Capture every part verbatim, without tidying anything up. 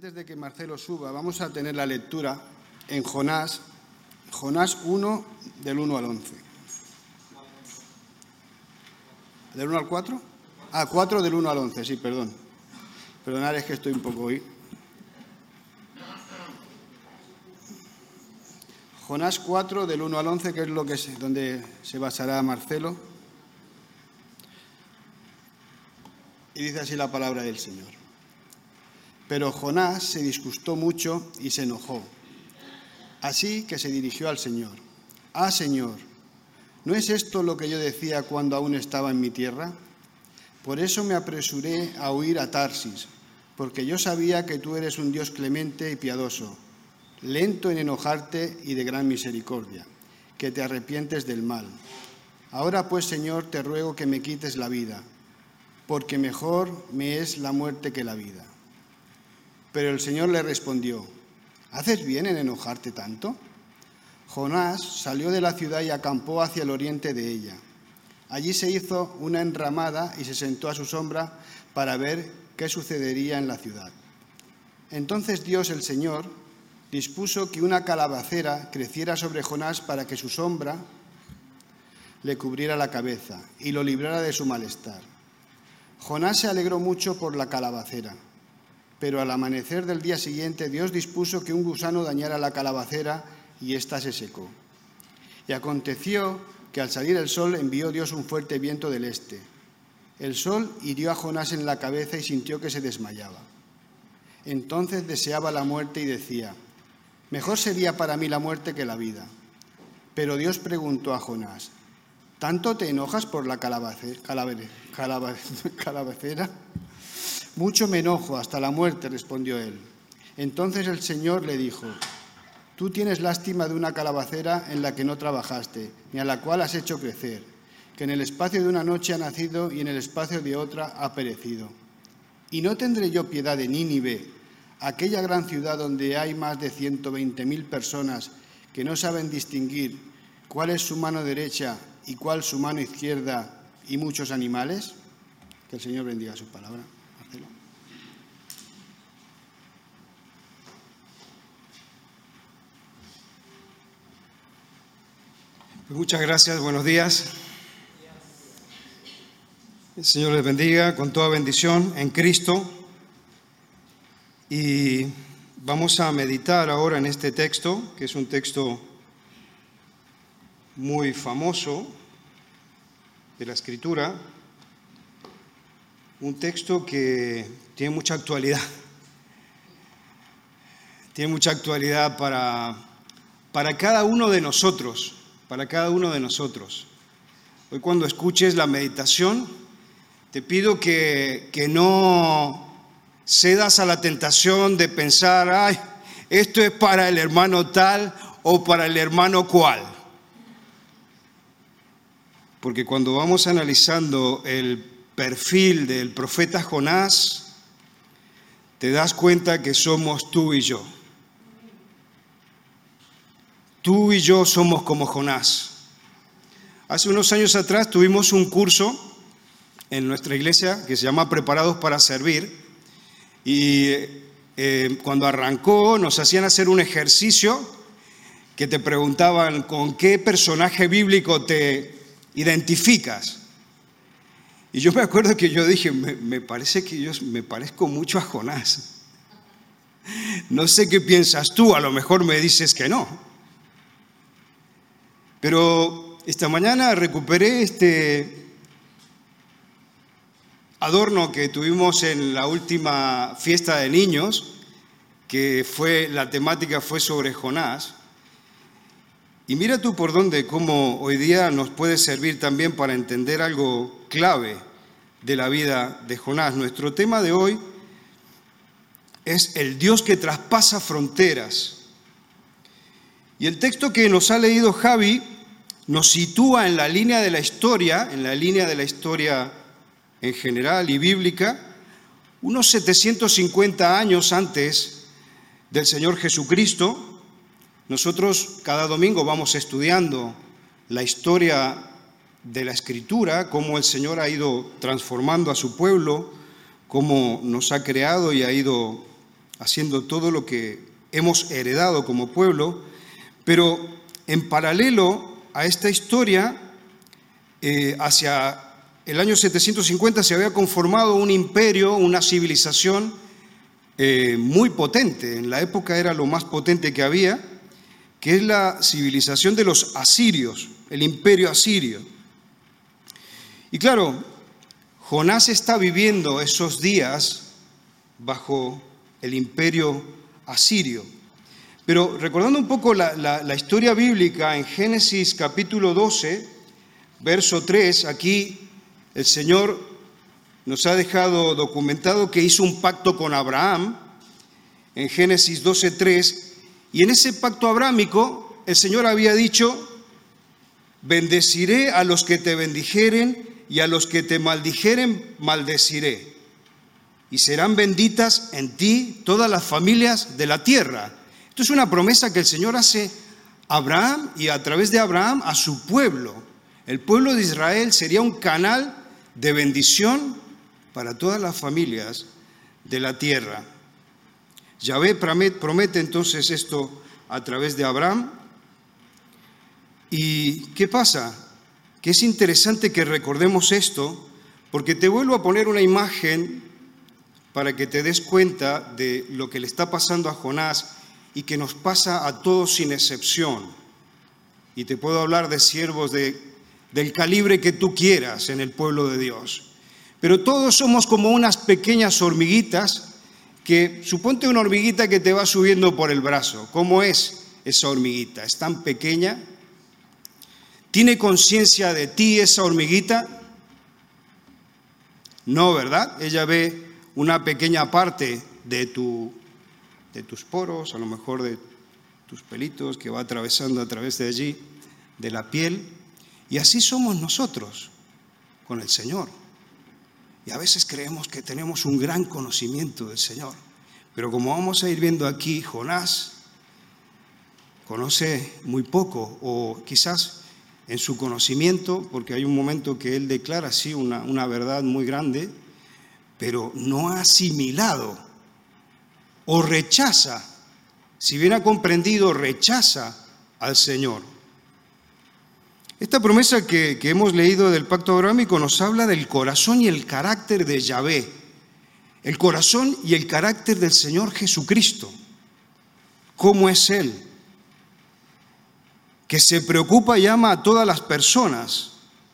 Antes de que Marcelo suba, vamos a tener la lectura en Jonás, Jonás uno, del uno al once. ¿Del uno al cuatro? Ah, cuatro del uno al once, sí, perdón. Perdonad, es que estoy un poco hoy. Jonás cuatro, del uno al once, que es lo que es, donde se basará Marcelo. Y dice así la palabra del Señor. Pero Jonás se disgustó mucho y se enojó. Así que se dirigió al Señor. Ah, Señor, ¿no es esto lo que yo decía cuando aún estaba en mi tierra? Por eso me apresuré a huir a Tarsis, porque yo sabía que tú eres un Dios clemente y piadoso, lento en enojarte y de gran misericordia, que te arrepientes del mal. Ahora pues, Señor, te ruego que me quites la vida, porque mejor me es la muerte que la vida. Pero el Señor le respondió, ¿haces bien en enojarte tanto? Jonás salió de la ciudad y acampó hacia el oriente de ella. Allí se hizo una enramada y se sentó a su sombra para ver qué sucedería en la ciudad. Entonces Dios, el Señor, dispuso que una calabacera creciera sobre Jonás para que su sombra le cubriera la cabeza y lo librara de su malestar. Jonás se alegró mucho por la calabacera, pero al amanecer del día siguiente Dios dispuso que un gusano dañara la calabacera y ésta se secó. Y aconteció que al salir el sol envió Dios un fuerte viento del este. El sol hirió a Jonás en la cabeza y sintió que se desmayaba. Entonces deseaba la muerte y decía, mejor sería para mí la muerte que la vida. Pero Dios preguntó a Jonás, ¿tanto te enojas por la calabacera? calabacera? Mucho me enojo, hasta la muerte, respondió él. Entonces el Señor le dijo, tú tienes lástima de una calabacera en la que no trabajaste, ni a la cual has hecho crecer, que en el espacio de una noche ha nacido y en el espacio de otra ha perecido. ¿Y no tendré yo piedad de Nínive, aquella gran ciudad donde hay más de ciento veinte mil personas que no saben distinguir cuál es su mano derecha y cuál su mano izquierda y muchos animales? Que el Señor bendiga su palabra. Marcelo. Pues muchas gracias, buenos días. El Señor les bendiga con toda bendición en Cristo. Y vamos a meditar ahora en este texto, que es un texto muy famoso de la Escritura, un texto que tiene mucha actualidad, tiene mucha actualidad para, para cada uno de nosotros, para cada uno de nosotros. Hoy cuando escuches la meditación, te pido que, que no cedas a la tentación de pensar, ay, esto es para el hermano tal o para el hermano cual. Porque cuando vamos analizando el perfil del profeta Jonás, te das cuenta que somos tú y yo. Tú y yo somos como Jonás. Hace unos años atrás tuvimos un curso en nuestra iglesia que se llama Preparados para Servir. Y eh, cuando arrancó nos hacían hacer un ejercicio que te preguntaban con qué personaje bíblico te identificas. Y yo me acuerdo que yo dije, me, me parece que yo me parezco mucho a Jonás. No sé qué piensas tú, a lo mejor me dices que no. Pero esta mañana recuperé este adorno que tuvimos en la última fiesta de niños, que fue, la temática fue sobre Jonás. Y mira tú por dónde, cómo hoy día nos puede servir también para entender algo clave de la vida de Jonás. Nuestro tema de hoy es el Dios que traspasa fronteras. Y el texto que nos ha leído Javi nos sitúa en la línea de la historia, en la línea de la historia en general y bíblica, unos setecientos cincuenta años antes del Señor Jesucristo. Nosotros cada domingo vamos estudiando la historia de la Escritura, cómo el Señor ha ido transformando a su pueblo, cómo nos ha creado y ha ido haciendo todo lo que hemos heredado como pueblo, pero en paralelo a esta historia, eh, hacia el año setecientos cincuenta se había conformado un imperio, una civilización eh, muy potente. En la época era lo más potente que había, que es la civilización de los asirios, el imperio asirio. Y claro, Jonás está viviendo esos días bajo el imperio asirio. Pero recordando un poco la, la, la historia bíblica, en Génesis capítulo doce, verso tres, aquí el Señor nos ha dejado documentado que hizo un pacto con Abraham, en Génesis doce tres, y en ese pacto abrámico el Señor había dicho: bendeciré a los que te bendijeren y a los que te maldijeren maldeciré, y serán benditas en ti todas las familias de la tierra. Esto es una promesa que el Señor hace a Abraham y a través de Abraham a su pueblo. El pueblo de Israel sería un canal de bendición para todas las familias de la tierra. Yahvé promete entonces esto a través de Abraham. ¿Y qué pasa? Que es interesante que recordemos esto, porque te vuelvo a poner una imagen para que te des cuenta de lo que le está pasando a Jonás y que nos pasa a todos sin excepción. Y te puedo hablar de siervos de, del calibre que tú quieras en el pueblo de Dios. Pero todos somos como unas pequeñas hormiguitas que, suponte una hormiguita que te va subiendo por el brazo. ¿Cómo es esa hormiguita? ¿Es tan pequeña? ¿Tiene conciencia de ti esa hormiguita? No, ¿verdad? Ella ve una pequeña parte de, tu, de tus poros, a lo mejor de tus pelitos que va atravesando a través de allí, de la piel. Y así somos nosotros con el Señor. Y a veces creemos que tenemos un gran conocimiento del Señor. Pero como vamos a ir viendo aquí, Jonás conoce muy poco, o quizás en su conocimiento, porque hay un momento que él declara sí una, una verdad muy grande, pero no ha asimilado o rechaza, si bien ha comprendido, rechaza al Señor. Esta promesa que, que hemos leído del pacto abrámico nos habla del corazón y el carácter de Yahvé, el corazón y el carácter del Señor Jesucristo. ¿Cómo es Él? Que se preocupa y ama a todas las personas.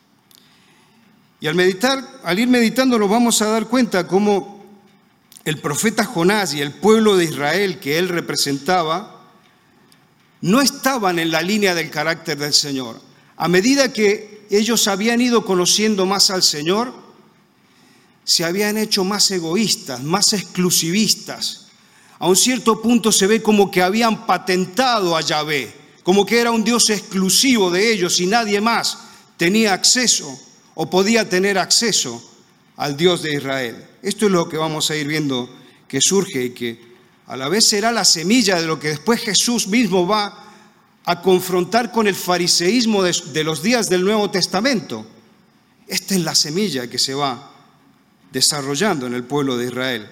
Y al meditar, al ir meditando nos vamos a dar cuenta cómo el profeta Jonás y el pueblo de Israel que él representaba no estaban en la línea del carácter del Señor. A medida que ellos habían ido conociendo más al Señor, se habían hecho más egoístas, más exclusivistas. A un cierto punto se ve como que habían patentado a Yahvé, como que era un Dios exclusivo de ellos y nadie más tenía acceso o podía tener acceso al Dios de Israel. Esto es lo que vamos a ir viendo que surge y que a la vez será la semilla de lo que después Jesús mismo va a confrontar con el fariseísmo de, de los días del Nuevo Testamento. Esta es la semilla que se va desarrollando en el pueblo de Israel.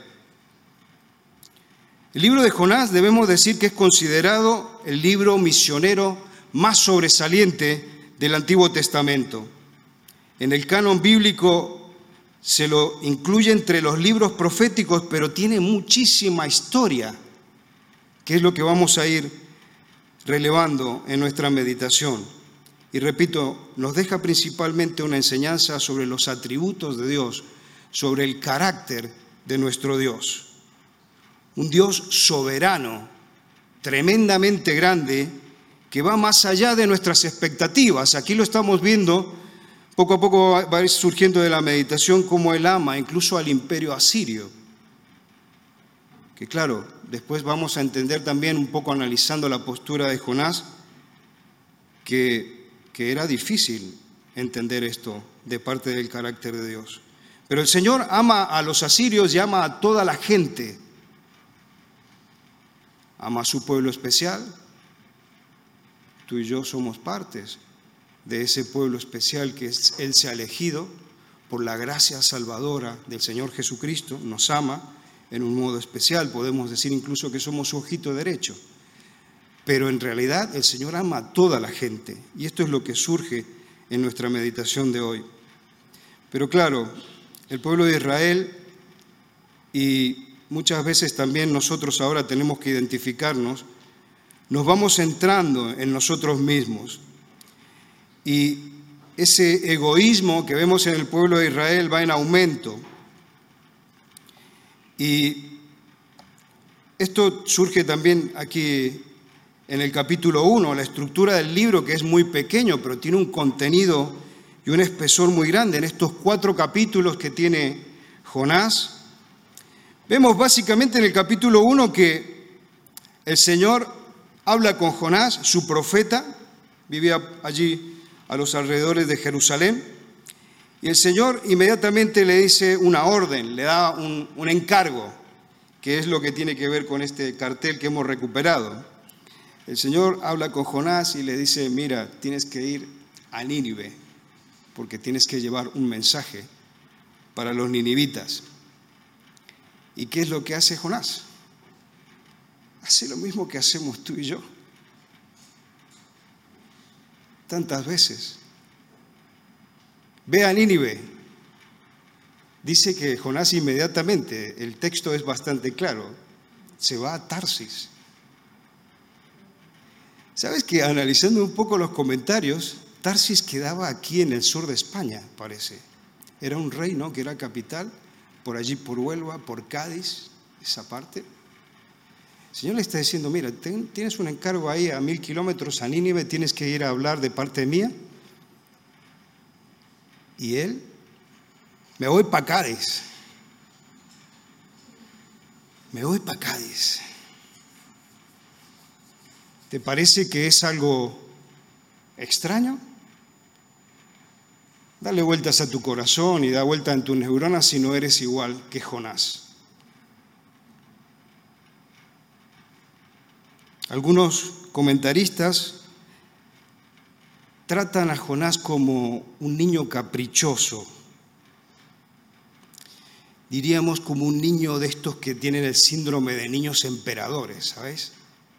El libro de Jonás debemos decir que es considerado el libro misionero más sobresaliente del Antiguo Testamento. En el canon bíblico se lo incluye entre los libros proféticos, pero tiene muchísima historia, que es lo que vamos a ir relevando en nuestra meditación. Y repito, nos deja principalmente una enseñanza sobre los atributos de Dios, sobre el carácter de nuestro Dios. Un Dios soberano, tremendamente grande, que va más allá de nuestras expectativas. Aquí lo estamos viendo, poco a poco va a ir surgiendo de la meditación cómo Él ama incluso al imperio asirio. Que claro, después vamos a entender también un poco analizando la postura de Jonás, que, que era difícil entender esto de parte del carácter de Dios. Pero el Señor ama a los asirios y ama a toda la gente. Ama a su pueblo especial. Tú y yo somos partes de ese pueblo especial que Él se ha elegido por la gracia salvadora del Señor Jesucristo. Nos ama, en un modo especial, podemos decir incluso que somos su ojito derecho. Pero en realidad el Señor ama a toda la gente, y esto es lo que surge en nuestra meditación de hoy. Pero claro, el pueblo de Israel, y muchas veces también nosotros ahora tenemos que identificarnos, nos vamos centrando en nosotros mismos. Y ese egoísmo que vemos en el pueblo de Israel va en aumento. Y esto surge también aquí en el capítulo uno, la estructura del libro, que es muy pequeño, pero tiene un contenido y un espesor muy grande. En estos cuatro capítulos que tiene Jonás, vemos básicamente en el capítulo uno que el Señor habla con Jonás, su profeta, vivía allí a los alrededores de Jerusalén, y el Señor inmediatamente le dice una orden, le da un, un encargo, que es lo que tiene que ver con este cartel que hemos recuperado. El Señor habla con Jonás y le dice, mira, tienes que ir a Nínive, porque tienes que llevar un mensaje para los ninivitas. ¿Y qué es lo que hace Jonás? Hace lo mismo que hacemos tú y yo. Tantas veces. Ve a Nínive. Dice que Jonás inmediatamente, el texto es bastante claro, se va a Tarsis. ¿Sabes que analizando un poco los comentarios, Tarsis quedaba aquí en el sur de España, parece? Era un reino que era capital, por allí por Huelva, por Cádiz, esa parte. El Señor le está diciendo, mira, ten, tienes un encargo ahí a mil kilómetros a Nínive, tienes que ir a hablar de parte mía. Y él, me voy para Cádiz. Me voy para Cádiz. ¿Te parece que es algo extraño? Dale vueltas a tu corazón y da vuelta en tus neuronas si no eres igual que Jonás. Algunos comentaristas tratan a Jonás como un niño caprichoso. Diríamos como un niño de estos que tienen el síndrome de niños emperadores, ¿sabes?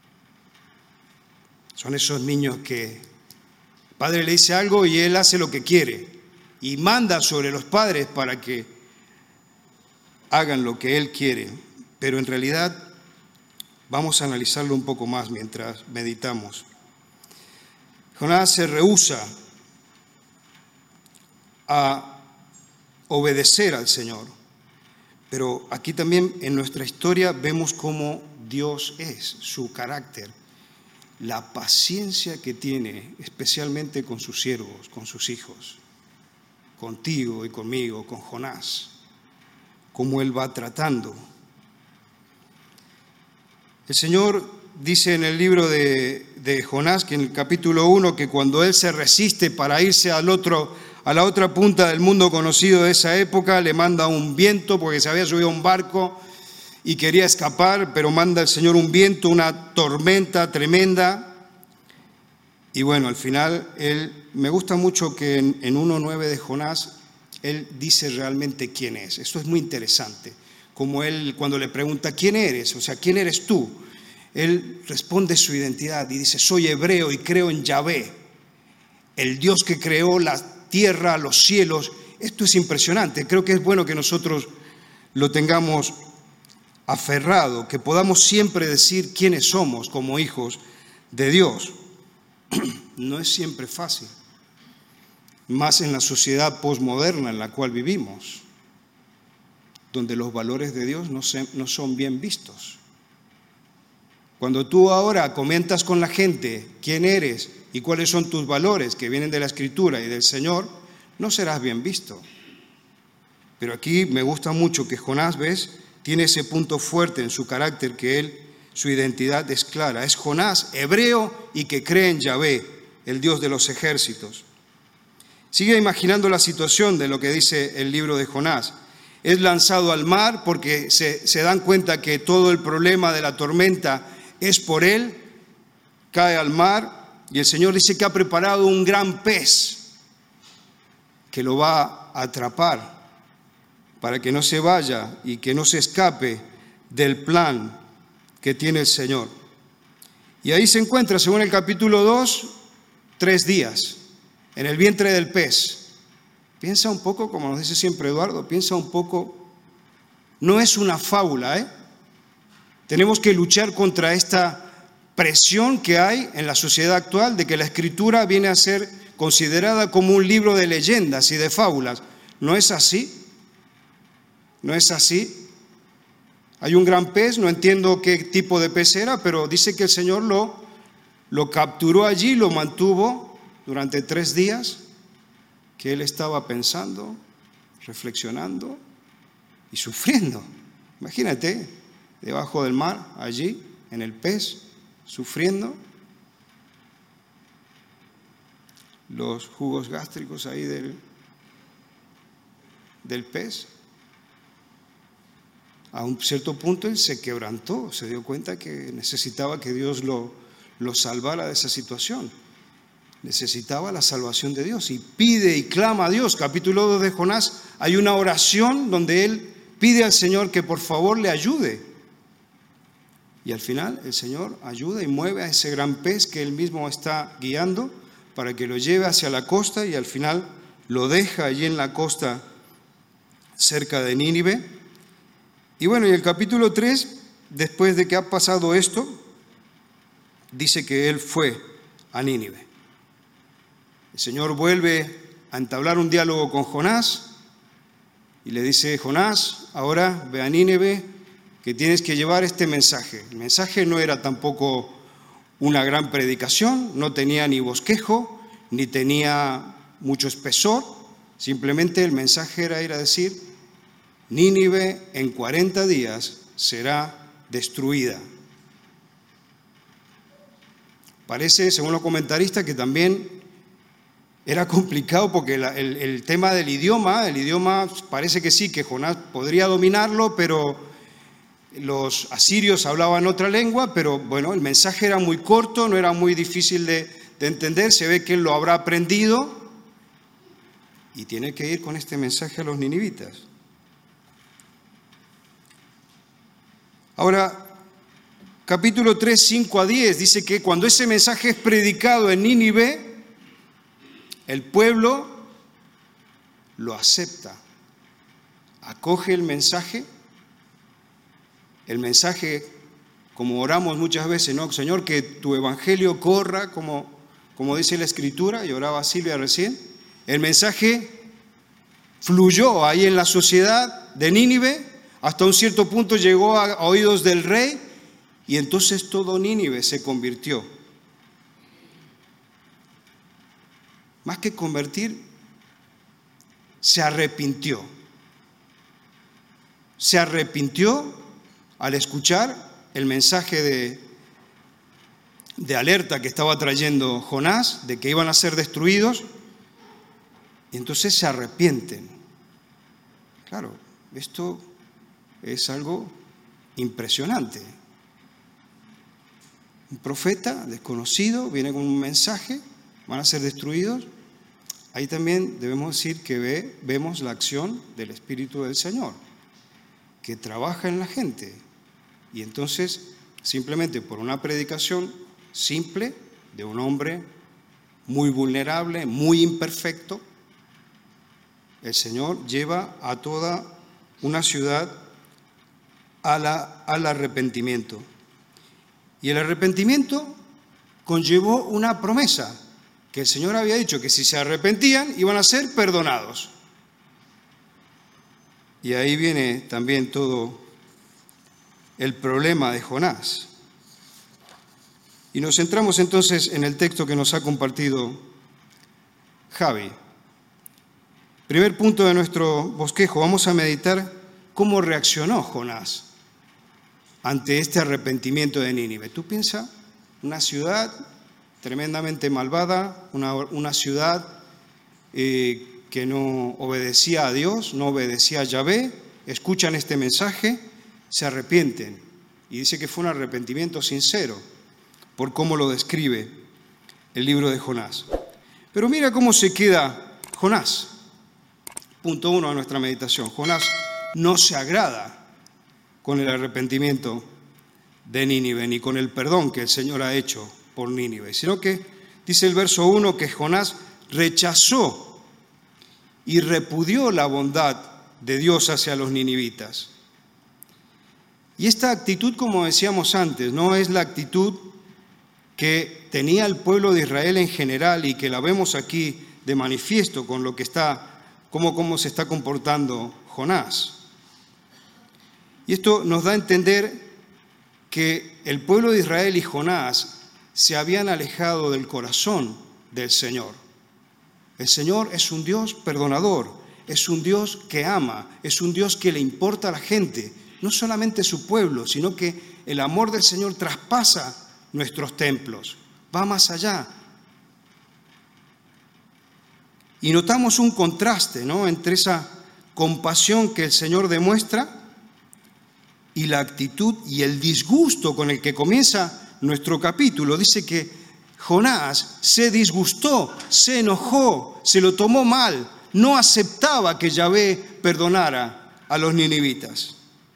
Son esos niños que el padre le dice algo y él hace lo que quiere y manda sobre los padres para que hagan lo que él quiere. Pero en realidad vamos a analizarlo un poco más mientras meditamos. Jonás se rehúsa a obedecer al Señor, pero aquí también en nuestra historia vemos cómo Dios es, su carácter. La paciencia que tiene, especialmente con sus siervos, con sus hijos, contigo y conmigo, con Jonás, cómo Él va tratando. El Señor dice en el libro de, de Jonás, que en el capítulo uno, que cuando Él se resiste para irse al otro, a la otra punta del mundo conocido de esa época, le manda un viento, porque se había subido a un barco y quería escapar, pero manda el Señor un viento, una tormenta tremenda. Y bueno, al final, él, me gusta mucho que en, en uno nueve de Jonás, él dice realmente quién es. Esto es muy interesante. Como él, cuando le pregunta, ¿quién eres? O sea, ¿quién eres tú? Él responde su identidad y dice, soy hebreo y creo en Yahvé, el Dios que creó la tierra, los cielos. Esto es impresionante. Creo que es bueno que nosotros lo tengamos aferrado, que podamos siempre decir quiénes somos como hijos de Dios. No es siempre fácil, más en la sociedad posmoderna en la cual vivimos, donde los valores de Dios no, se, no son bien vistos. Cuando tú ahora comentas con la gente quién eres y cuáles son tus valores que vienen de la Escritura y del Señor, no serás bien visto. Pero aquí me gusta mucho que Jonás, ¿ves?, tiene ese punto fuerte en su carácter, que él, su identidad es clara. Es Jonás, hebreo y que cree en Yahvé, el Dios de los ejércitos. Sigue imaginando la situación de lo que dice el libro de Jonás. Es lanzado al mar porque se, se dan cuenta que todo el problema de la tormenta es por él. Cae al mar y el Señor dice que ha preparado un gran pez que lo va a atrapar, para que no se vaya y que no se escape del plan que tiene el Señor. Y ahí se encuentra, según el capítulo dos, tres días en el vientre del pez. Piensa un poco, como nos dice siempre Eduardo, piensa un poco, no es una fábula, ¿eh? Tenemos que luchar contra esta presión que hay en la sociedad actual de que la Escritura viene a ser considerada como un libro de leyendas y de fábulas. No es así, no es así. Hay un gran pez, no entiendo qué tipo de pez era, pero dice que el Señor lo, lo capturó allí, lo mantuvo durante tres días, que él estaba pensando, reflexionando y sufriendo. Imagínate, debajo del mar, allí, en el pez, sufriendo. Los jugos gástricos ahí del, del pez. A un cierto punto él se quebrantó, se dio cuenta que necesitaba que Dios lo, lo salvara de esa situación. Necesitaba la salvación de Dios y pide y clama a Dios. Capítulo dos de Jonás, hay una oración donde él pide al Señor que por favor le ayude. Y al final el Señor ayuda y mueve a ese gran pez que él mismo está guiando para que lo lleve hacia la costa y al final lo deja allí en la costa cerca de Nínive. Y bueno, y el capítulo tres, después de que ha pasado esto, dice que él fue a Nínive. El Señor vuelve a entablar un diálogo con Jonás y le dice: Jonás, ahora ve a Nínive, que tienes que llevar este mensaje. El mensaje no era tampoco una gran predicación, no tenía ni bosquejo, ni tenía mucho espesor, simplemente el mensaje era ir a decir: Nínive en cuarenta días será destruida. Parece, según los comentaristas, que también era complicado porque el, el, el tema del idioma, el idioma parece que sí, que Jonás podría dominarlo, pero los asirios hablaban otra lengua, pero bueno, el mensaje era muy corto, no era muy difícil de, de entender, se ve que él lo habrá aprendido y tiene que ir con este mensaje a los ninivitas. Ahora, capítulo tres, cinco a diez, dice que cuando ese mensaje es predicado en Nínive, el pueblo lo acepta, acoge el mensaje, el mensaje, como oramos muchas veces, ¿no? Señor, que tu evangelio corra, como, como dice la Escritura, y oraba Silvia recién. El mensaje fluyó ahí en la sociedad de Nínive, hasta un cierto punto llegó a oídos del rey, y entonces todo Nínive se convirtió. Más que convertir, se arrepintió. Se arrepintió al escuchar el mensaje de, de alerta que estaba trayendo Jonás, de que iban a ser destruidos, y entonces se arrepienten. Claro, esto es algo impresionante. Un profeta desconocido viene con un mensaje, van a ser destruidos. Ahí también debemos decir que ve, vemos la acción del Espíritu del Señor, que trabaja en la gente. Y entonces, simplemente por una predicación simple de un hombre muy vulnerable, muy imperfecto, el Señor lleva a toda una ciudad a la, al arrepentimiento. Y el arrepentimiento conllevó una promesa, que el Señor había dicho que si se arrepentían iban a ser perdonados. Y ahí viene también todo el problema de Jonás. Y nos centramos entonces en el texto que nos ha compartido Javi. Primer punto de nuestro bosquejo, vamos a meditar cómo reaccionó Jonás ante este arrepentimiento de Nínive. Tú piensas, una ciudad tremendamente malvada, una, una ciudad eh, que no obedecía a Dios, no obedecía a Yahvé, escuchan este mensaje, se arrepienten. Y dice que fue un arrepentimiento sincero, por cómo lo describe el libro de Jonás. Pero mira cómo se queda Jonás. Punto uno de nuestra meditación. Jonás no se agrada con el arrepentimiento de Nínive, ni con el perdón que el Señor ha hecho por Nínive, sino que dice el verso uno que Jonás rechazó y repudió la bondad de Dios hacia los ninivitas. Y esta actitud, como decíamos antes, no es la actitud que tenía el pueblo de Israel en general y que la vemos aquí de manifiesto con lo que está, cómo, cómo se está comportando Jonás. Y esto nos da a entender que el pueblo de Israel y Jonás se habían alejado del corazón del Señor. El Señor es un Dios perdonador, es un Dios que ama, es un Dios que le importa a la gente, no solamente su pueblo, sino que el amor del Señor traspasa nuestros templos, va más allá. Y notamos un contraste, ¿no?, entre esa compasión que el Señor demuestra y la actitud y el disgusto con el que comienza nuestro capítulo. Dice que Jonás se disgustó, se enojó, se lo tomó mal, no aceptaba que Yahvé perdonara a los ninivitas.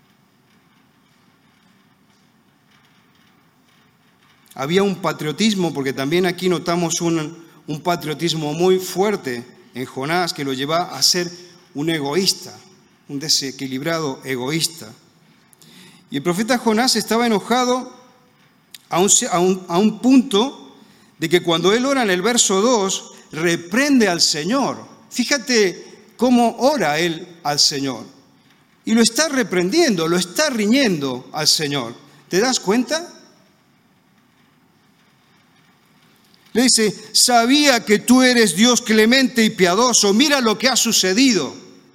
Había un patriotismo, porque también aquí notamos un, un patriotismo muy fuerte en Jonás que lo lleva a ser un egoísta, un desequilibrado egoísta. Y el profeta Jonás estaba enojado a un, a un, a un punto de que cuando él ora en el verso dos, reprende al Señor. Fíjate cómo ora él al Señor. Y lo está reprendiendo, lo está riñendo al Señor. ¿Te das cuenta? Le dice, sabía que tú eres Dios clemente y piadoso, mira lo que ha sucedido.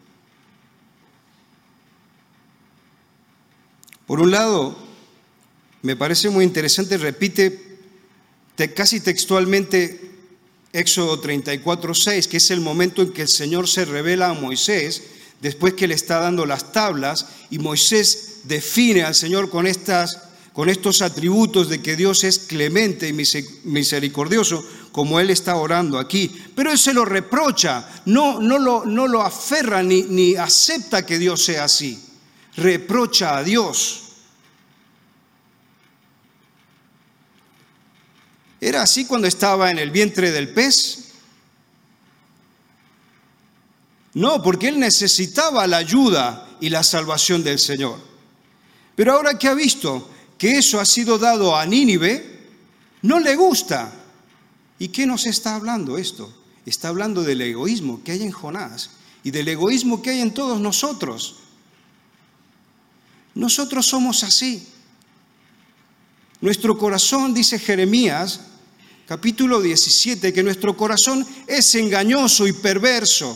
Por un lado, me parece muy interesante, repite te, casi textualmente Éxodo treinta y cuatro, seis, que es el momento en que el Señor se revela a Moisés, después que le está dando las tablas, y Moisés define al Señor con estas con estos atributos de que Dios es clemente y misericordioso, como él está orando aquí. Pero él se lo reprocha, no, no, lo, no lo aferra ni, ni acepta que Dios sea así. Reprocha a Dios. ¿Era así cuando estaba en el vientre del pez? No, porque él necesitaba la ayuda y la salvación del Señor. Pero ahora que ha visto que eso ha sido dado a Nínive, no le gusta. ¿Y qué nos está hablando esto? Está hablando del egoísmo que hay en Jonás y del egoísmo que hay en todos nosotros. Nosotros somos así. Nuestro corazón, dice Jeremías, capítulo diecisiete, que nuestro corazón es engañoso y perverso.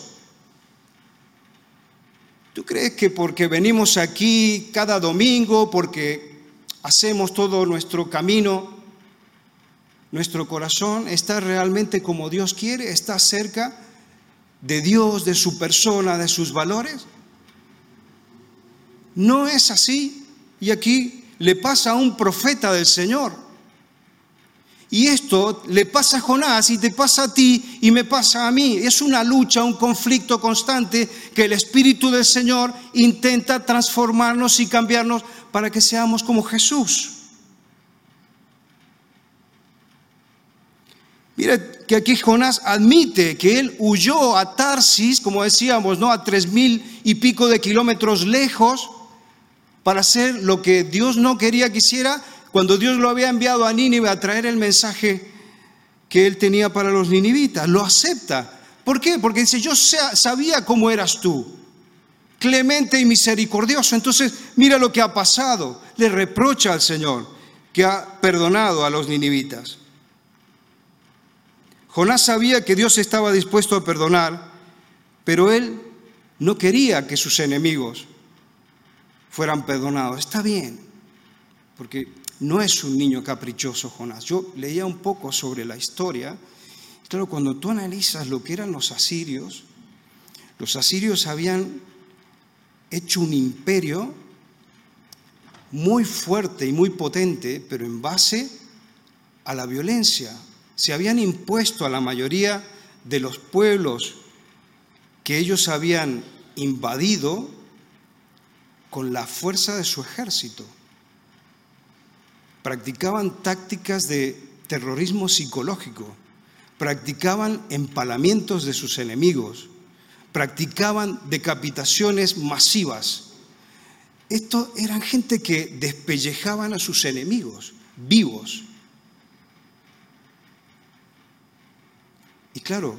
¿Tú crees que porque venimos aquí cada domingo, porque hacemos todo nuestro camino, nuestro corazón está realmente como Dios quiere, está cerca de Dios, de su persona, de sus valores? No es así. Y aquí le pasa a un profeta del Señor. Y esto le pasa a Jonás y te pasa a ti y me pasa a mí. Es una lucha, un conflicto constante que el Espíritu del Señor intenta transformarnos y cambiarnos para que seamos como Jesús. Mira que aquí Jonás admite que él huyó a Tarsis, como decíamos, ¿no?, a tres mil y pico de kilómetros lejos, para hacer lo que Dios no quería que hiciera, cuando Dios lo había enviado a Nínive a traer el mensaje que él tenía para los ninivitas. Lo acepta. ¿Por qué? Porque dice, yo sabía cómo eras tú, clemente y misericordioso. Entonces, mira lo que ha pasado. Le reprocha al Señor que ha perdonado a los ninivitas. Jonás sabía que Dios estaba dispuesto a perdonar, pero él no quería que sus enemigos fueran perdonados. Está bien, porque no es un niño caprichoso Jonás. Yo leía un poco sobre la historia. Claro, cuando tú analizas lo que eran los asirios, los asirios habían hecho un imperio muy fuerte y muy potente, pero en base a la violencia. Se habían impuesto a la mayoría de los pueblos que ellos habían invadido con la fuerza de su ejército. Practicaban tácticas de terrorismo psicológico, practicaban empalamientos de sus enemigos, practicaban decapitaciones masivas. Estos eran gente que despellejaban a sus enemigos vivos. Y claro,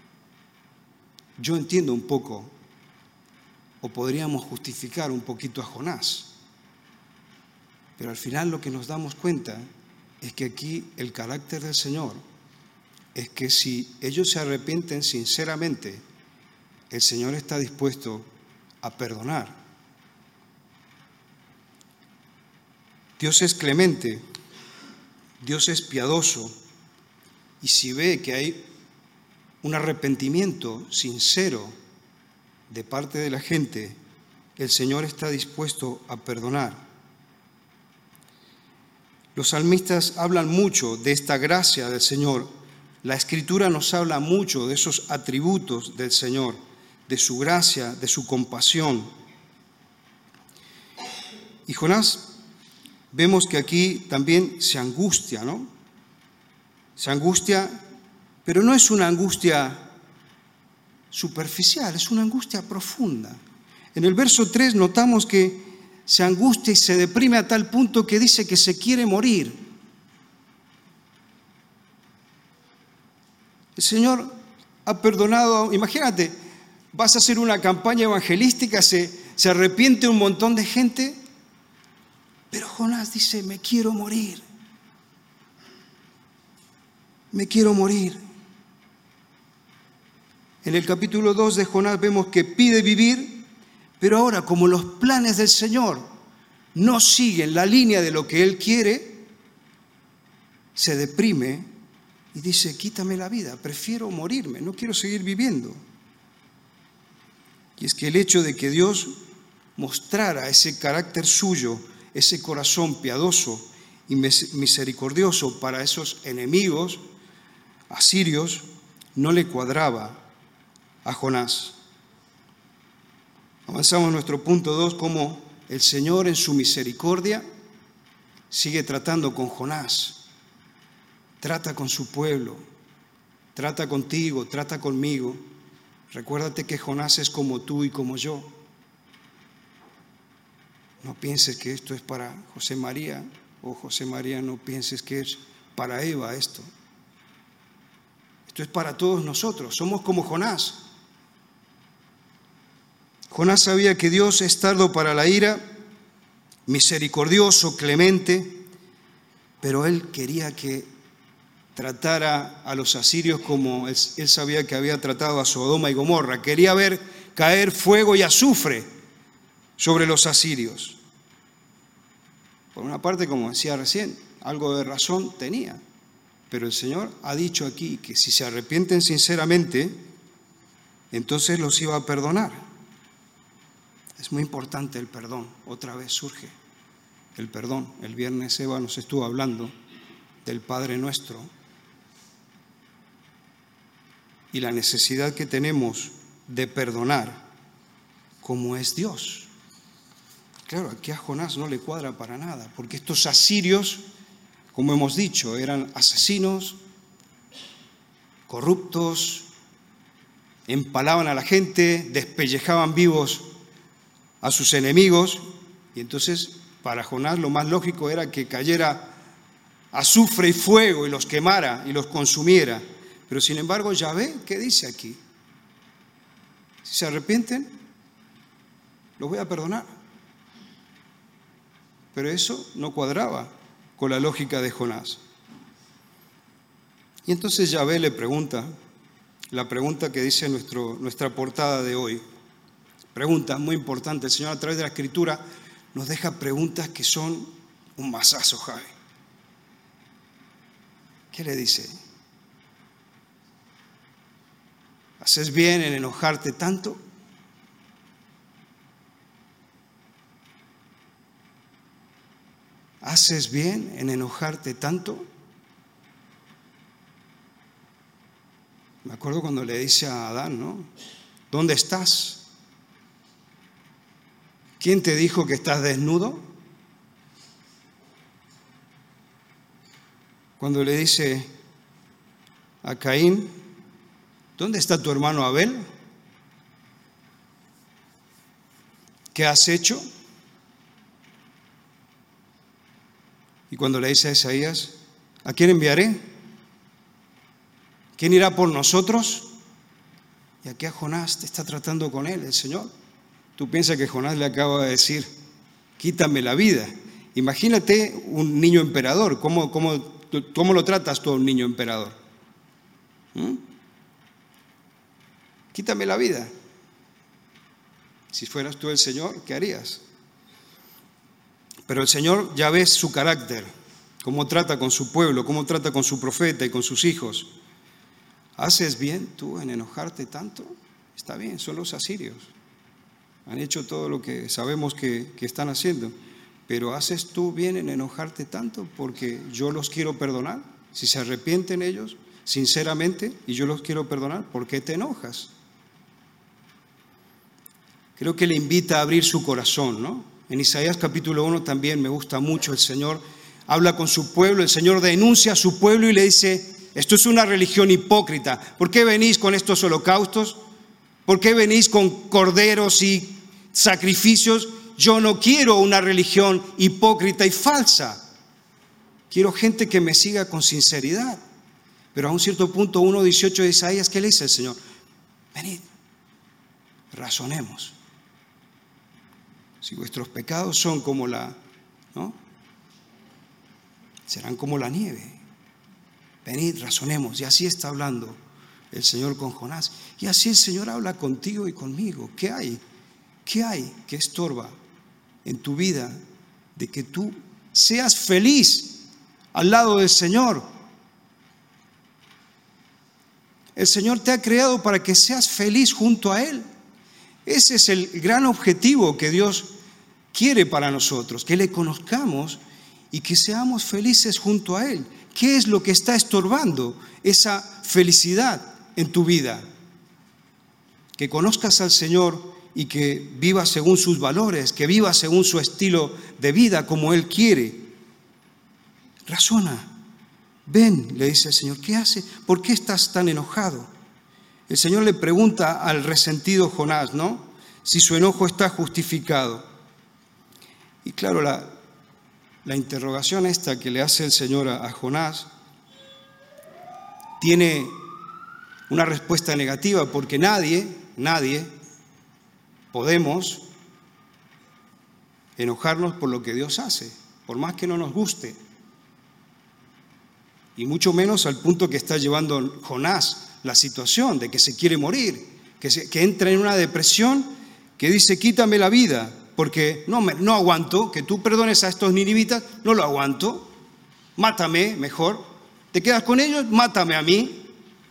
yo entiendo un poco, o podríamos justificar un poquito a Jonás, pero al final lo que nos damos cuenta es que aquí el carácter del Señor es que si ellos se arrepienten sinceramente, el Señor está dispuesto a perdonar. Dios es clemente, Dios es piadoso, y si ve que hay un arrepentimiento sincero de parte de la gente, el Señor está dispuesto a perdonar. Los salmistas hablan mucho de esta gracia del Señor. La Escritura nos habla mucho de esos atributos del Señor, de su gracia, de su compasión. Y Jonás, vemos que aquí también se angustia, ¿no? Se angustia, pero no es una angustia superficial, es una angustia profunda. En el verso tres notamos que se angustia y se deprime a tal punto que dice que se quiere morir. El Señor ha perdonado, imagínate, vas a hacer una campaña evangelística, se, se arrepiente un montón de gente, pero Jonás dice, me quiero morir, me quiero morir. En el capítulo dos de Jonás vemos que pide vivir, pero ahora como los planes del Señor no siguen la línea de lo que Él quiere, se deprime y dice, quítame la vida, prefiero morirme, no quiero seguir viviendo. Y es que el hecho de que Dios mostrara ese carácter suyo, ese corazón piadoso y misericordioso para esos enemigos asirios, no le cuadraba a Jonás. Avanzamos a nuestro punto dos, cómo el Señor en su misericordia sigue tratando con Jonás, trata con su pueblo, trata contigo, trata conmigo. Recuérdate que Jonás es como tú y como yo. No pienses que esto es para José María, o José María no pienses que es para Eva esto. Esto es para todos nosotros, somos como Jonás. Jonás sabía que Dios es tardo para la ira, misericordioso, clemente, pero él quería que tratara a los asirios como él, él sabía que había tratado a Sodoma y Gomorra. Quería ver caer fuego y azufre sobre los asirios. Por una parte, como decía recién, algo de razón tenía, pero el Señor ha dicho aquí que si se arrepienten sinceramente, entonces los iba a perdonar. Es muy importante el perdón, otra vez surge el perdón. El viernes Eva nos estuvo hablando del Padre Nuestro y la necesidad que tenemos de perdonar como es Dios. Claro, aquí a Jonás no le cuadra para nada, porque estos asirios, como hemos dicho, eran asesinos, corruptos, empalaban a la gente, despellejaban vivos a sus enemigos, y entonces para Jonás lo más lógico era que cayera azufre y fuego y los quemara y los consumiera. Pero sin embargo, Yahvé, ¿qué dice aquí? Si se arrepienten, los voy a perdonar. Pero eso no cuadraba con la lógica de Jonás. Y entonces Yahvé le pregunta, la pregunta que dice nuestro, nuestra portada de hoy. Preguntas muy importantes. El Señor a través de la Escritura nos deja preguntas que son un mazazo, Javi. ¿Qué le dice? ¿Haces bien en enojarte tanto? ¿Haces bien en enojarte tanto? Me acuerdo cuando le dice a Adán, ¿no? ¿Dónde estás? ¿Quién te dijo que estás desnudo? Cuando le dice a Caín, ¿dónde está tu hermano Abel? ¿Qué has hecho? Y cuando le dice a Isaías, ¿a quién enviaré? ¿Quién irá por nosotros? Y aquí a Jonás te está tratando con él, el Señor. Tú piensas que Jonás le acaba de decir, quítame la vida. Imagínate un niño emperador, ¿cómo, cómo, cómo lo tratas tú a un niño emperador? ¿Mm? Quítame la vida. Si fueras tú el Señor, ¿qué harías? Pero el Señor ya ves su carácter, cómo trata con su pueblo, cómo trata con su profeta y con sus hijos. ¿Haces bien tú en enojarte tanto? Está bien, son los asirios. Han hecho todo lo que sabemos que, que están haciendo. Pero ¿haces tú bien en enojarte tanto? Porque yo los quiero perdonar. Si se arrepienten ellos, sinceramente, y yo los quiero perdonar, ¿por qué te enojas? Creo que le invita a abrir su corazón, ¿no? En Isaías capítulo uno también me gusta mucho, el Señor habla con su pueblo, el Señor denuncia a su pueblo y le dice, esto es una religión hipócrita. ¿Por qué venís con estos holocaustos? ¿Por qué venís con corderos y sacrificios? Yo no quiero una religión hipócrita y falsa. Quiero gente que me siga con sinceridad. Pero a un cierto punto, uno dieciocho de Isaías, ¿qué le dice el Señor? Venid, razonemos. Si vuestros pecados son como la, ¿no? Serán como la nieve. Venid, razonemos. Y así está hablando el Señor con Jonás. Y así el Señor habla contigo y conmigo. ¿Qué hay? ¿Qué hay que estorba en tu vida de que tú seas feliz al lado del Señor? El Señor te ha creado para que seas feliz junto a Él. Ese es el gran objetivo que Dios quiere para nosotros, que le conozcamos y que seamos felices junto a Él. ¿Qué es lo que está estorbando esa felicidad en tu vida? Que conozcas al Señor y que vivas según sus valores, que vivas según su estilo de vida, como Él quiere. Razona. Ven, le dice el Señor, ¿qué hace? ¿Por qué estás tan enojado? El Señor le pregunta al resentido Jonás, ¿no? Si su enojo está justificado. Y claro, la, la interrogación esta que le hace el Señor a, a Jonás tiene una respuesta negativa, porque nadie, nadie podemos enojarnos por lo que Dios hace, por más que no nos guste. Y mucho menos al punto que está llevando Jonás la situación de que se quiere morir, que, se, que entra en una depresión, que dice, quítame la vida, porque no, me, no aguanto que tú perdones a estos ninivitas, no lo aguanto, mátame mejor, te quedas con ellos, mátame a mí.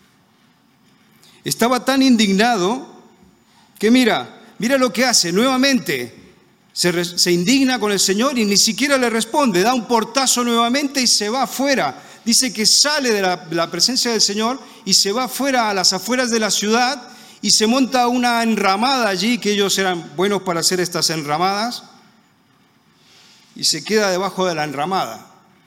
Estaba tan indignado que mira, mira lo que hace, nuevamente se, se indigna con el Señor y ni siquiera le responde, da un portazo nuevamente y se va afuera. Dice que sale de la, la presencia del Señor y se va afuera a las afueras de la ciudad y se monta una enramada allí, que ellos eran buenos para hacer estas enramadas, y se queda debajo de la enramada.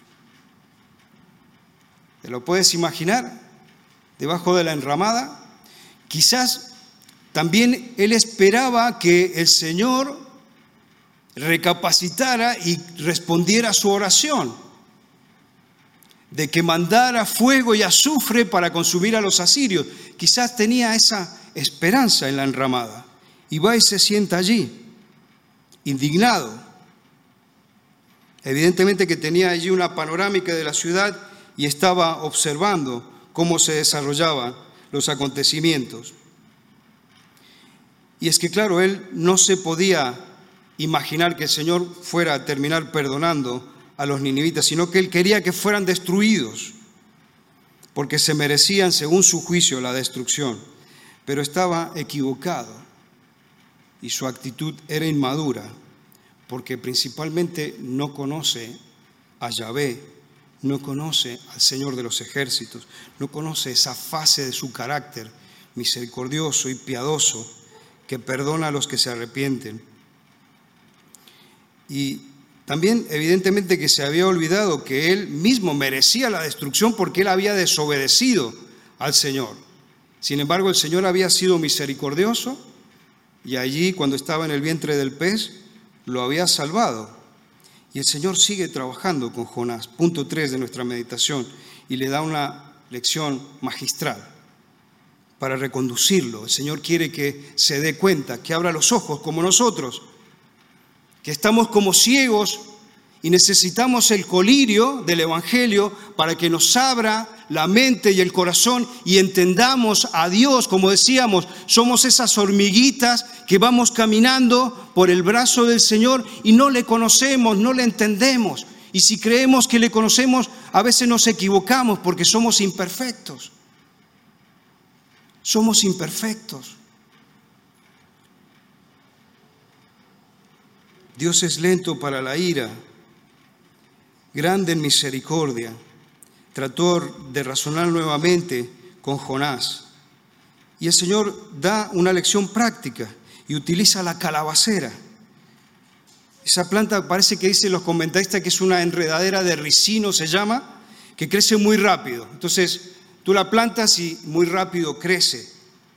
¿Te lo puedes imaginar? Debajo de la enramada. Quizás también él esperaba que el Señor recapacitara y respondiera a su oración, de que mandara fuego y azufre para consumir a los asirios. Quizás tenía esa esperanza en la enramada. Y va y se sienta allí, indignado. Evidentemente que tenía allí una panorámica de la ciudad y estaba observando cómo se desarrollaban los acontecimientos. Y es que, claro, él no se podía imaginar que el Señor fuera a terminar perdonando a los ninivitas, sino que él quería que fueran destruidos, porque se merecían, según su juicio, la destrucción. Pero estaba equivocado y su actitud era inmadura, porque principalmente no conoce a Yahvé, no conoce al Señor de los ejércitos, no conoce esa fase de su carácter misericordioso y piadoso que perdona a los que se arrepienten. Y también evidentemente que se había olvidado que él mismo merecía la destrucción porque él había desobedecido al Señor. Sin embargo, el Señor había sido misericordioso y allí, cuando estaba en el vientre del pez, lo había salvado. Y el Señor sigue trabajando con Jonás, punto tres de nuestra meditación, y le da una lección magistral para reconducirlo. El Señor quiere que se dé cuenta, que abra los ojos como nosotros, que estamos como ciegos y necesitamos el colirio del Evangelio para que nos abra la mente y el corazón y entendamos a Dios. Como decíamos, somos esas hormiguitas que vamos caminando por el brazo del Señor y no le conocemos, no le entendemos. Y si creemos que le conocemos, a veces nos equivocamos porque somos imperfectos. Somos imperfectos. Dios es lento para la ira, grande en misericordia. Trató de razonar nuevamente con Jonás. Y el Señor da una lección práctica y utiliza la calabacera. Esa planta parece que dicen los comentaristas que es una enredadera de ricino, se llama, que crece muy rápido. Entonces, tú la plantas y muy rápido crece.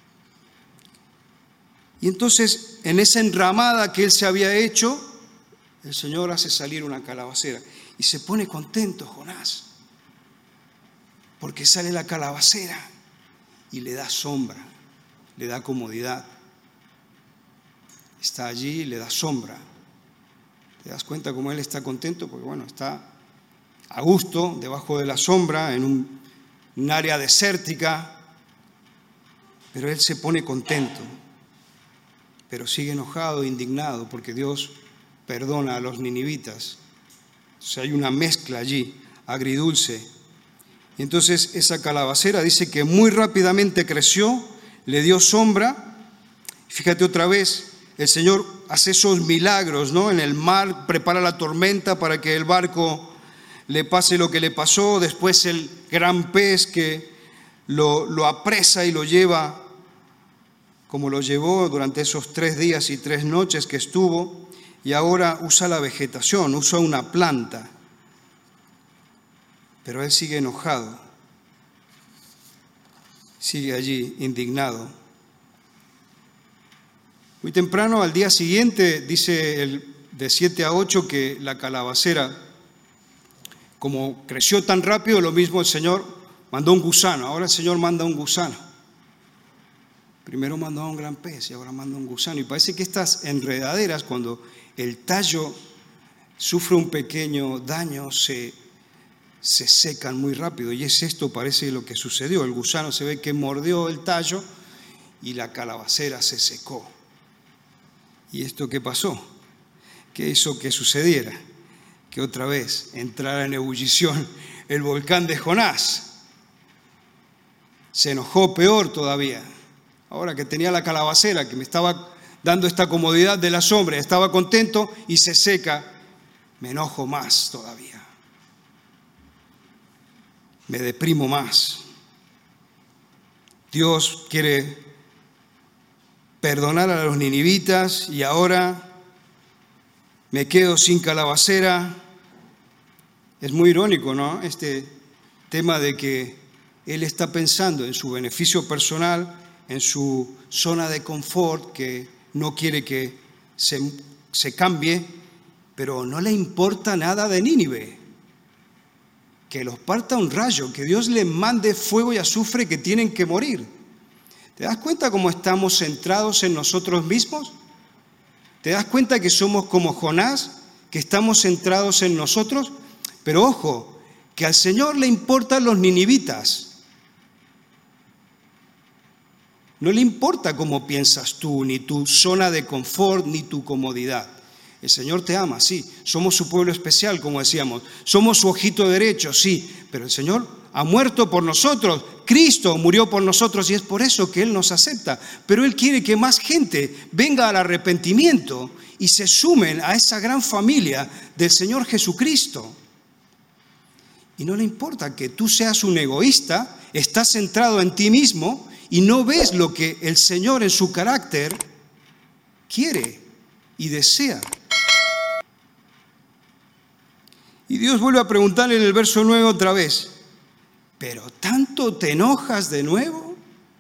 Y entonces, en esa enramada que él se había hecho, el Señor hace salir una calabacera. Y se pone contento Jonás, porque sale la calabacera y le da sombra, le da comodidad. Está allí y le da sombra. ¿Te das cuenta cómo él está contento? Porque bueno, está a gusto, debajo de la sombra, en un, un área desértica, pero él se pone contento, pero sigue enojado e indignado porque Dios perdona a los ninivitas. O sea, hay una mezcla allí, agridulce. Y entonces esa calabacera dice que muy rápidamente creció, le dio sombra. Fíjate otra vez, el Señor hace esos milagros, ¿no? En el mar prepara la tormenta para que el barco le pase lo que le pasó. Después el gran pez que lo, lo apresa y lo lleva como lo llevó durante esos tres días y tres noches que estuvo. Y ahora usa la vegetación, usa una planta. Pero él sigue enojado. Sigue allí indignado. Muy temprano, al día siguiente, dice el, de siete a ocho, que la calabacera, como creció tan rápido, lo mismo el Señor mandó un gusano. Ahora el Señor manda un gusano. Primero mandó a un gran pez y ahora manda un gusano. Y parece que estas enredaderas, cuando el tallo sufre un pequeño daño, se, se secan muy rápido. Y es esto, parece lo que sucedió. El gusano se ve que mordió el tallo y la calabacera se secó. ¿Y esto qué pasó? ¿Qué hizo que sucediera? Que otra vez entrara en ebullición el volcán de Jonás. Se enojó peor todavía. Ahora que tenía la calabacera, que me estaba dando esta comodidad de la sombra, estaba contento y se seca, me enojo más todavía. Me deprimo más. Dios quiere perdonar a los ninivitas y ahora me quedo sin calabacera. Es muy irónico, ¿no? Este tema de que él está pensando en su beneficio personal, en su zona de confort, que no quiere que se, se cambie, pero no le importa nada de Nínive. Que los parta un rayo, que Dios les mande fuego y azufre, que tienen que morir. ¿Te das cuenta cómo estamos centrados en nosotros mismos? ¿Te das cuenta que somos como Jonás, que estamos centrados en nosotros? Pero ojo, que al Señor le importan los ninivitas. No le importa cómo piensas tú, ni tu zona de confort, ni tu comodidad. El Señor te ama, sí. Somos su pueblo especial, como decíamos. Somos su ojito derecho, sí. Pero el Señor ha muerto por nosotros. Cristo murió por nosotros y es por eso que Él nos acepta. Pero Él quiere que más gente venga al arrepentimiento y se sumen a esa gran familia del Señor Jesucristo. Y no le importa que tú seas un egoísta, estás centrado en ti mismo y no ves lo que el Señor en su carácter quiere y desea. Y Dios vuelve a preguntarle en el verso nueve otra vez, ¿pero tanto te enojas de nuevo?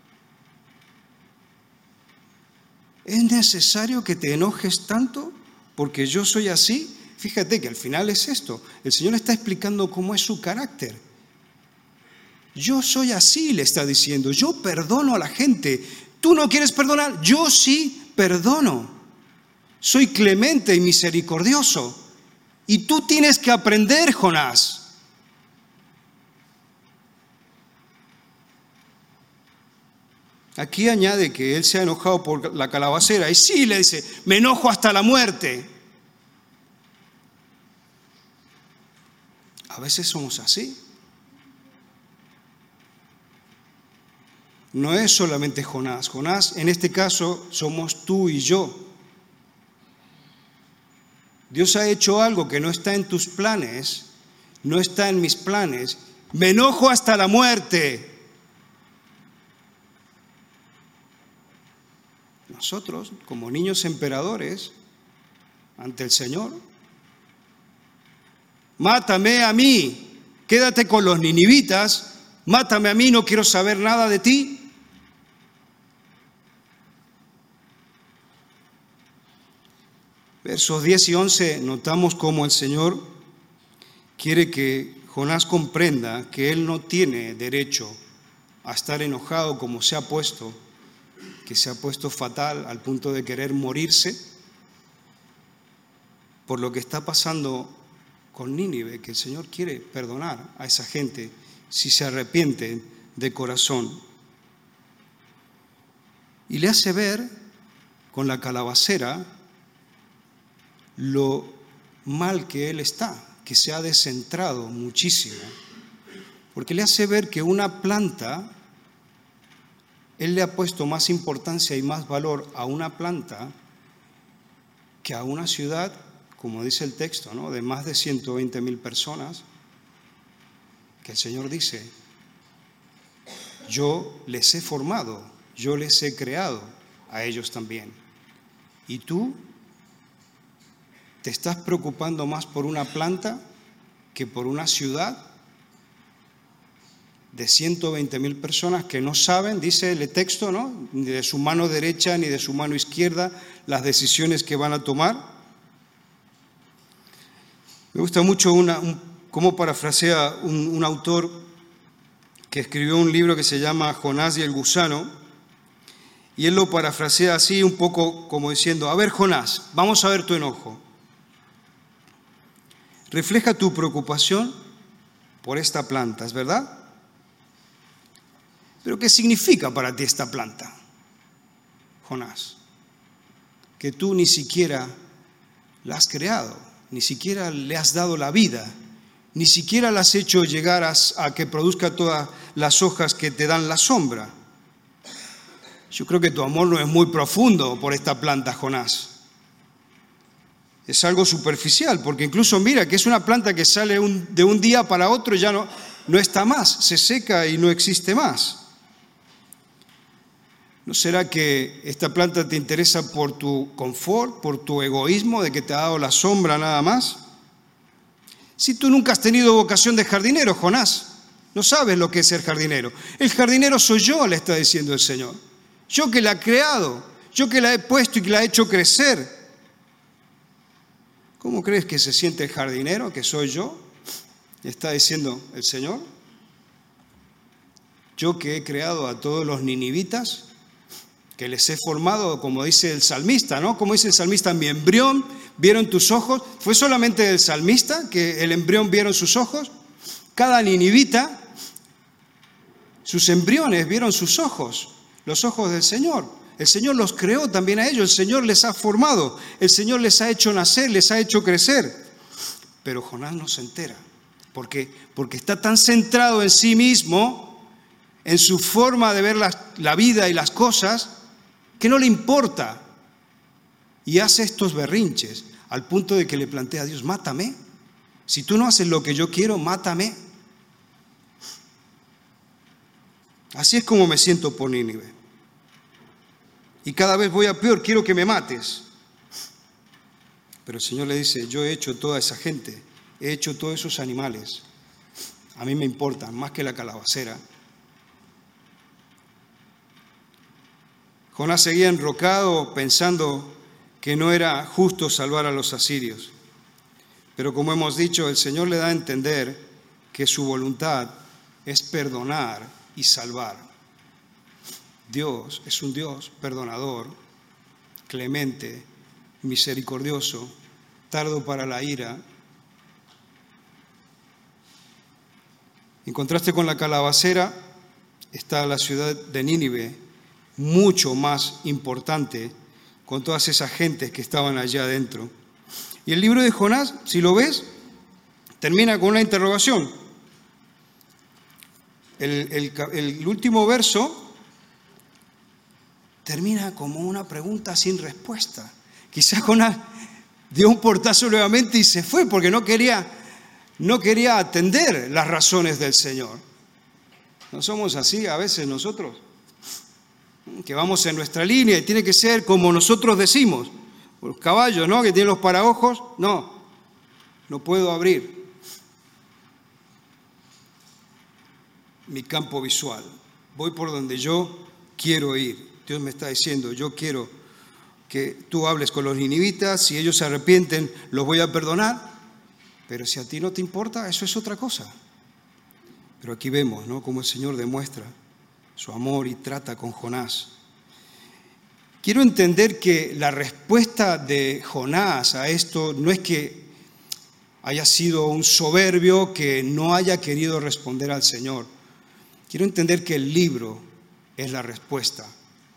¿Es necesario que te enojes tanto porque yo soy así? Fíjate que al final es esto. El Señor está explicando cómo es su carácter. Yo soy así, le está diciendo. Yo perdono a la gente. ¿Tú no quieres perdonar? Yo sí perdono. Soy clemente y misericordioso. Y tú tienes que aprender, Jonás. Aquí añade que él se ha enojado por la calabacera. Y sí, le dice, me enojo hasta la muerte. A veces somos así. No es solamente Jonás. Jonás, en este caso, somos tú y yo. Dios ha hecho algo que no está en tus planes, no está en mis planes. Me enojo hasta la muerte. Nosotros, como niños emperadores, ante el Señor, mátame a mí, quédate con los ninivitas, mátame a mí, no quiero saber nada de ti. Versos diez y once notamos cómo el Señor quiere que Jonás comprenda que él no tiene derecho a estar enojado como se ha puesto, que se ha puesto fatal al punto de querer morirse por lo que está pasando con Nínive, que el Señor quiere perdonar a esa gente si se arrepienten de corazón. Y le hace ver con la calabacera lo mal que él está, que se ha descentrado muchísimo, porque le hace ver que una planta, él le ha puesto más importancia y más valor a una planta que a una ciudad, como dice el texto, ¿no?, de más de ciento veinte mil personas, que el Señor dice, yo les he formado, yo les he creado a ellos también. Y tú ¿te estás preocupando más por una planta que por una ciudad de ciento veinte mil personas que no saben, dice el texto, ¿no?, ni de su mano derecha ni de su mano izquierda las decisiones que van a tomar? Me gusta mucho una, un, cómo parafrasea un, un autor que escribió un libro que se llama Jonás y el gusano, y él lo parafrasea así un poco como diciendo, a ver Jonás, vamos a ver tu enojo. Refleja tu preocupación por esta planta, ¿es verdad? Pero ¿qué significa para ti esta planta, Jonás? Que tú ni siquiera la has creado, ni siquiera le has dado la vida, ni siquiera la has hecho llegar a, a que produzca todas las hojas que te dan la sombra. Yo creo que tu amor no es muy profundo por esta planta, Jonás. Es algo superficial, porque incluso mira que es una planta que sale un, de un día para otro y ya no, no está más, se seca y no existe más. ¿No será que esta planta te interesa por tu confort, por tu egoísmo, de que te ha dado la sombra nada más? Si tú nunca has tenido vocación de jardinero, Jonás, no sabes lo que es ser jardinero. El jardinero soy yo, le está diciendo el Señor. Yo que la he creado, yo que la he puesto y que la he hecho crecer. ¿Cómo crees que se siente el jardinero, que soy yo? Está diciendo el Señor. Yo que he creado a todos los ninivitas, que les he formado, como dice el salmista, ¿no? Como dice el salmista, mi embrión vieron tus ojos. ¿Fue solamente el salmista que el embrión vieron sus ojos? Cada ninivita, sus embriones vieron sus ojos, los ojos del Señor. El Señor los creó también a ellos, el Señor les ha formado, el Señor les ha hecho nacer, les ha hecho crecer. Pero Jonás no se entera. ¿Por qué? Porque está tan centrado en sí mismo, en su forma de ver la, la vida y las cosas, que no le importa. Y hace estos berrinches, al punto de que le plantea a Dios, mátame. Si tú no haces lo que yo quiero, mátame. Así es como me siento por Nínive. Y cada vez voy a peor, quiero que me mates. Pero el Señor le dice, yo he hecho toda esa gente he hecho todos esos animales. A mí me importan más que la calabacera. Jonás seguía enrocado pensando que no era justo salvar a los asirios. Pero como hemos dicho, el Señor le da a entender que su voluntad es perdonar y salvar. Dios es un Dios perdonador, clemente, misericordioso, tardo para la ira. En contraste con la calabacera está la ciudad de Nínive, mucho más importante, con todas esas gentes que estaban allá adentro. Y el libro de Jonás, si lo ves, termina con una interrogación. El, el, el último verso termina como una pregunta sin respuesta. Quizás Jonás dio un portazo nuevamente y se fue porque no quería, no quería atender las razones del Señor. ¿No somos así a veces nosotros? Que vamos en nuestra línea y tiene que ser como nosotros decimos. Los caballos, ¿no? Que tienen los paraojos, no, no puedo abrir mi campo visual. Voy por donde yo quiero ir. Dios me está diciendo, yo quiero que tú hables con los ninivitas, si ellos se arrepienten, los voy a perdonar, pero si a ti no te importa, eso es otra cosa. Pero aquí vemos, ¿no?, cómo el Señor demuestra su amor y trata con Jonás. Quiero entender que la respuesta de Jonás a esto no es que haya sido un soberbio que no haya querido responder al Señor. Quiero entender que el libro es la respuesta.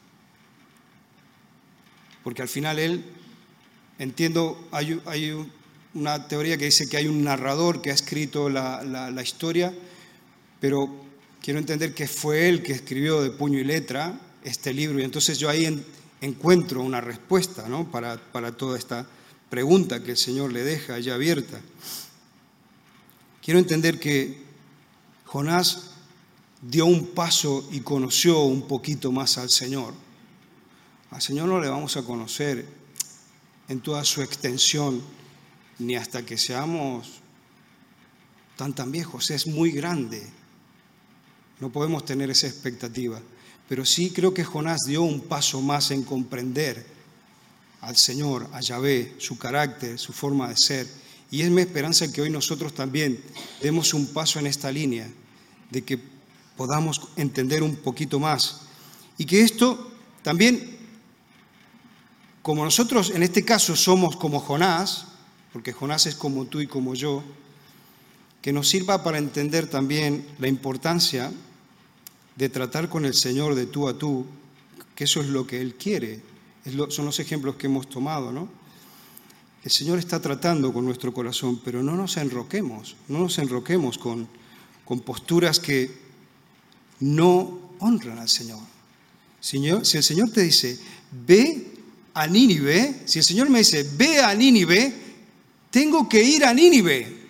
Porque al final él, entiendo, hay, hay una teoría que dice que hay un narrador que ha escrito la, la, la historia, pero quiero entender que fue él que escribió de puño y letra este libro, y entonces yo ahí en, encuentro una respuesta, ¿no?, para, para toda esta pregunta que el Señor le deja ya abierta. Quiero entender que Jonás dio un paso y conoció un poquito más al Señor. Al Señor no le vamos a conocer en toda su extensión, ni hasta que seamos tan tan viejos. Es muy grande. No podemos tener esa expectativa. Pero sí creo que Jonás dio un paso más en comprender al Señor, a Yahvé, su carácter, su forma de ser. Y es mi esperanza que hoy nosotros también demos un paso en esta línea, de que podamos entender un poquito más. Y que esto también, como nosotros en este caso somos como Jonás, porque Jonás es como tú y como yo, que nos sirva para entender también la importancia de tratar con el Señor de tú a tú, que eso es lo que Él quiere, es lo, son los ejemplos que hemos tomado, ¿no? El Señor está tratando con nuestro corazón, pero no nos enroquemos, no nos enroquemos con, con posturas que no honran al Señor. Señor. Si el Señor te dice, ve a Nínive, si el Señor me dice, ve a Nínive, tengo que ir a Nínive.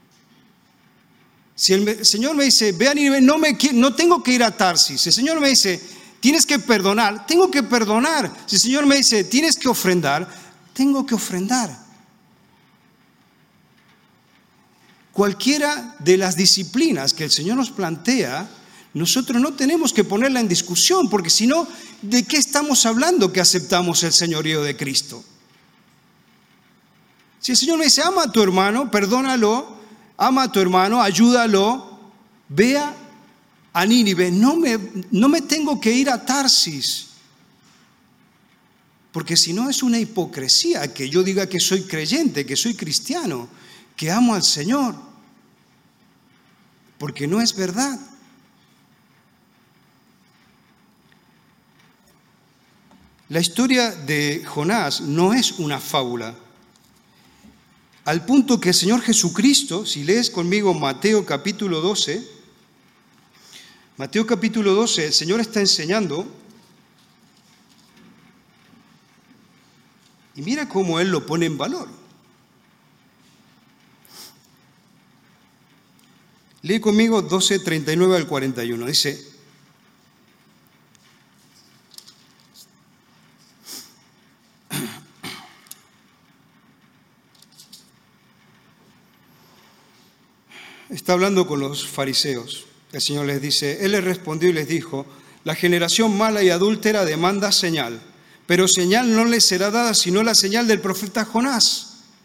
Si el Señor me dice, ve a Nínive, no, me, no tengo que ir a Tarsis. Si el Señor me dice, tienes que perdonar, tengo que perdonar. Si el Señor me dice, tienes que ofrendar, tengo que ofrendar. Cualquiera de las disciplinas que el Señor nos plantea, nosotros no tenemos que ponerla en discusión, porque si no, ¿de qué estamos hablando que aceptamos el señorío de Cristo? Si el Señor me dice, ama a tu hermano, perdónalo, ama a tu hermano, ayúdalo, vea a Nínive, no me, no me tengo que ir a Tarsis, porque si no es una hipocresía que yo diga que soy creyente, que soy cristiano, que amo al Señor, porque no es verdad. La historia de Jonás no es una fábula, al punto que el Señor Jesucristo, si lees conmigo Mateo capítulo doce, Mateo capítulo doce, el Señor está enseñando, y mira cómo Él lo pone en valor. Lee conmigo doce, treinta y nueve al cuarenta y uno, dice, está hablando con los fariseos. El Señor les dice, Él les respondió y les dijo, la generación mala y adúltera demanda señal, pero señal no les será dada sino la señal del profeta Jonás.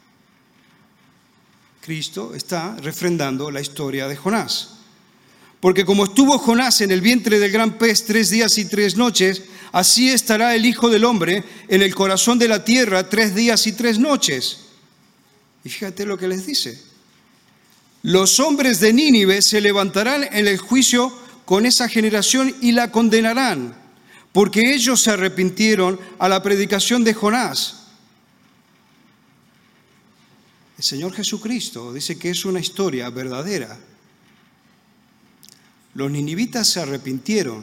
Cristo está refrendando la historia de Jonás. Porque como estuvo Jonás en el vientre del gran pez tres días y tres noches, así estará el Hijo del Hombre en el corazón de la tierra tres días y tres noches. Y fíjate lo que les dice. Los hombres de Nínive se levantarán en el juicio con esa generación y la condenarán, porque ellos se arrepintieron a la predicación de Jonás. El Señor Jesucristo dice que es una historia verdadera. Los ninivitas se arrepintieron.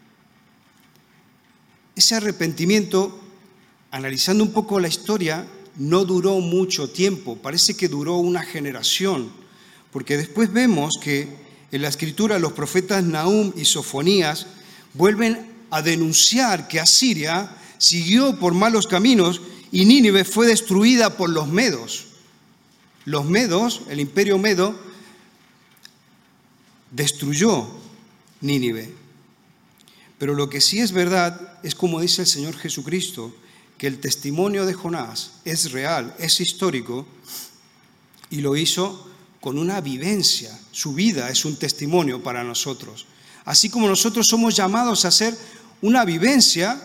Ese arrepentimiento, analizando un poco la historia, no duró mucho tiempo, parece que duró una generación, porque después vemos que en la Escritura los profetas Nahum y Sofonías vuelven a denunciar que Asiria siguió por malos caminos y Nínive fue destruida por los medos. Los medos, el imperio medo, destruyó Nínive. Pero lo que sí es verdad es, como dice el Señor Jesucristo, que el testimonio de Jonás es real, es histórico, y lo hizo con una vivencia. Su vida es un testimonio para nosotros. Así como nosotros somos llamados a hacer una vivencia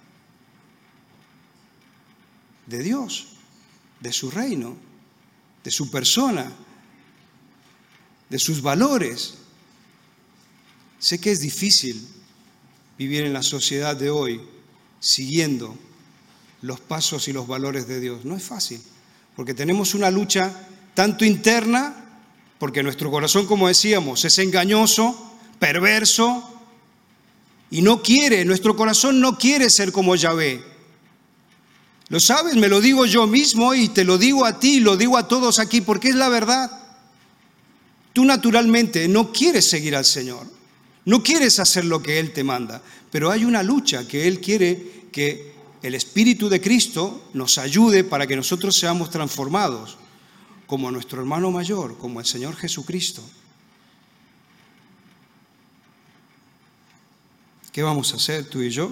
de Dios, de su reino, de su persona, de sus valores. Sé que es difícil vivir en la sociedad de hoy siguiendo los pasos y los valores de Dios. No es fácil, porque tenemos una lucha tanto interna, porque nuestro corazón, como decíamos, es engañoso, perverso, y no quiere, nuestro corazón no quiere ser como Yahvé. Lo sabes, me lo digo yo mismo y te lo digo a ti, lo digo a todos aquí, porque es la verdad. Tú naturalmente no quieres seguir al Señor, no quieres hacer lo que Él te manda, pero hay una lucha que Él quiere que el Espíritu de Cristo nos ayude para que nosotros seamos transformados, como nuestro hermano mayor, como el Señor Jesucristo. ¿Qué vamos a hacer tú y yo?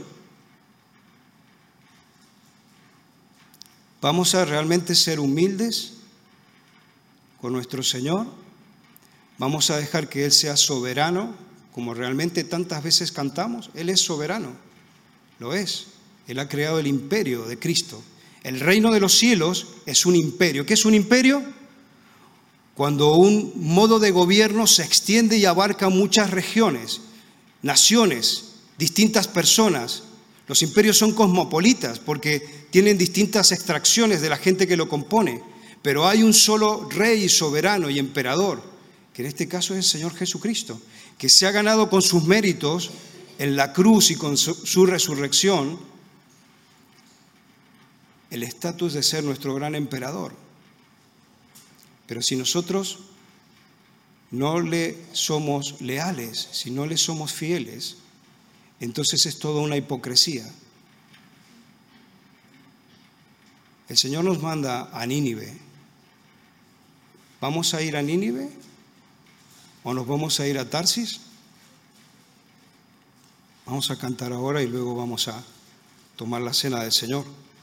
¿Vamos a realmente ser humildes con nuestro Señor? ¿Vamos a dejar que Él sea soberano, como realmente tantas veces cantamos? Él es soberano, lo es. Él ha creado el imperio de Cristo. El reino de los cielos es un imperio. ¿Qué es un imperio? Cuando un modo de gobierno se extiende y abarca muchas regiones, naciones, distintas personas. Los imperios son cosmopolitas porque tienen distintas extracciones de la gente que lo compone, pero hay un solo rey soberano y emperador, que en este caso es el Señor Jesucristo, que se ha ganado con sus méritos en la cruz y con su, su resurrección el estatus de ser nuestro gran emperador. Pero si nosotros no le somos leales, si no le somos fieles, entonces es toda una hipocresía. El Señor nos manda a Nínive. ¿Vamos a ir a Nínive o nos vamos a ir a Tarsis? Vamos a cantar ahora y luego vamos a tomar la cena del Señor.